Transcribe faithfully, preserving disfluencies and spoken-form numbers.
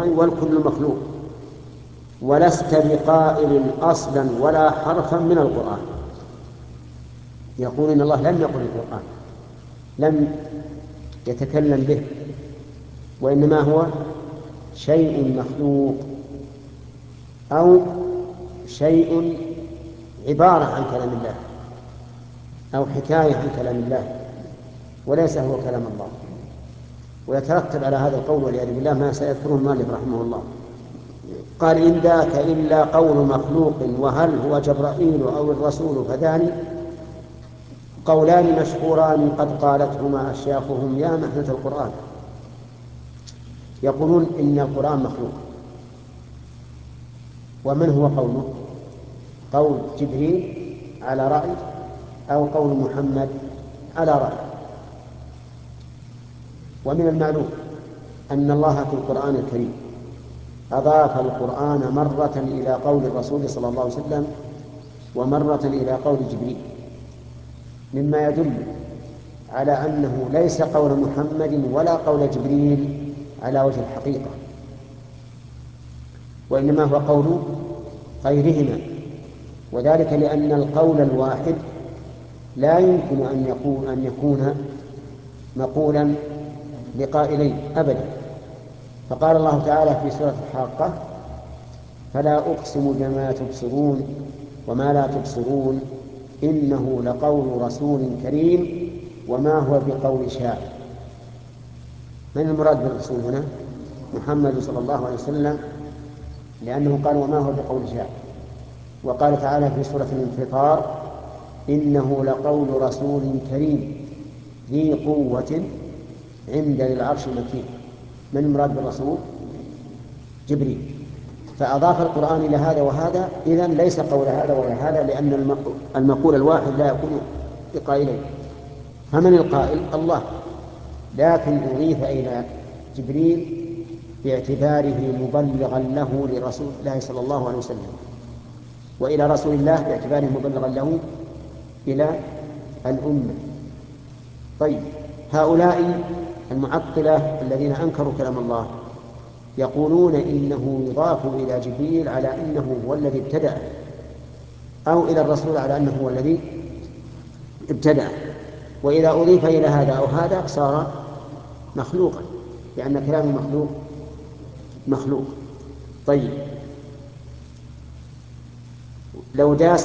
القرآن والكل مخلوق، ولست بقائل أصلا ولا حرفا من القرآن. يقول إن الله لم يقل القرآن، لم يتكلم به، وإنما هو شيء مخلوق أو شيء عبارة عن كلام الله أو حكاية عن كلام الله، وليس هو كلام الله. ويترتب على هذا القول والعياذ بالله ما سيذكره مالك رحمه الله. قال إن ذاك إلا قول مخلوق وهل هو جبرائيل أو الرسول فذان قولان مشهوران قد قالتهما أشياخهم يا محنة القرآن. يقولون إن القرآن مخلوق. ومن هو قوله؟ قول جبريل على رأي أو قول محمد على رأي. ومن المعلوم أن الله في القرآن الكريم أضاف القرآن مرة إلى قول الرسول صلى الله عليه وسلم ومرة إلى قول جبريل، مما يدل على أنه ليس قول محمد ولا قول جبريل على وجه الحقيقة، وإنما هو قول غيرهما. وذلك لأن القول الواحد لا يمكن أن يكون, أن يكون مقولا لقائلين أبدا. فقال الله تعالى في سورة الحاقة فلا أقسم بما تبصرون وما لا تبصرون إنه لقول رسول كريم وما هو بقول شاعر. من المراد بالرسول هنا؟ محمد صلى الله عليه وسلم، لأنه قال وما هو بقول شاعر. وقال تعالى في سورة الانفطار إنه لقول رسول كريم ذي قوة عند ذي العرش مكين. من المراد بالرسول؟ جبريل. فأضاف القرآن إلى هذا وهذا، إذن ليس قول هذا ولا هذا، لأن المقول الواحد لا يكون بقائلين. فمن القائل؟ الله، لكن أضيف إلى جبريل باعتباره مبلغا له لرسول الله صلى الله عليه وسلم، وإلى رسول الله باعتباره مبلغا له إلى الأمة. طيب، هؤلاء المعطلة الذين أنكروا كلام الله يقولون إنه يضاف إلى جبريل على أنه هو الذي ابتدأ، أو إلى الرسول على أنه هو الذي ابتدأ، وإذا أضيف إلى هذا أو هذا صار مخلوقا، لأن كلام المخلوق مخلوق. طيب، لو داس